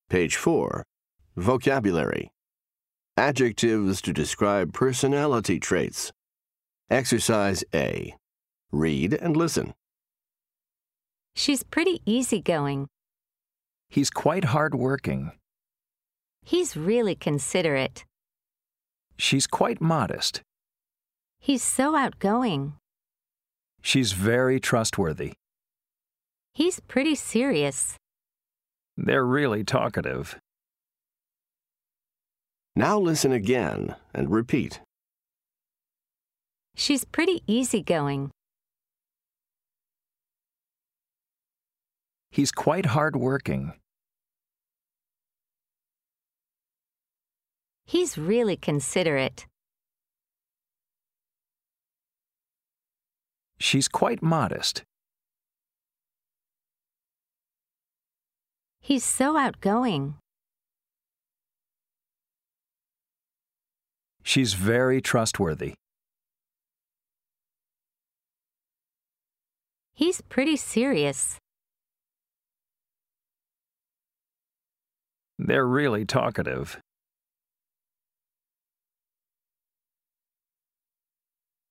Page 4. Vocabulary. Adjectives to describe personality traits. Exercise A. Read and listen. She's pretty easygoing. He's quite hard-working. He's really considerate. She's quite modest. He's so outgoing. She's very trustworthy. He's pretty serious. They're really talkative. Now listen again and repeat. She's pretty easygoing. He's quite hard-working. He's really considerate. She's quite modest. He's so outgoing. She's very trustworthy. He's pretty serious. They're really talkative.